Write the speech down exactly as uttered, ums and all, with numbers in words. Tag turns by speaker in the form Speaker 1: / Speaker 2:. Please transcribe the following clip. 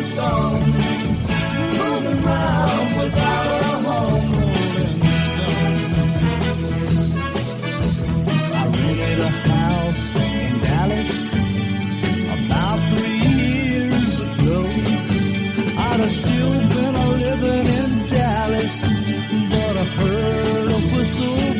Speaker 1: stone, moving round without a home, rolling stone. I rented a house in Dallas about three years ago. I'd have still been a living in Dallas, but I heard a whistle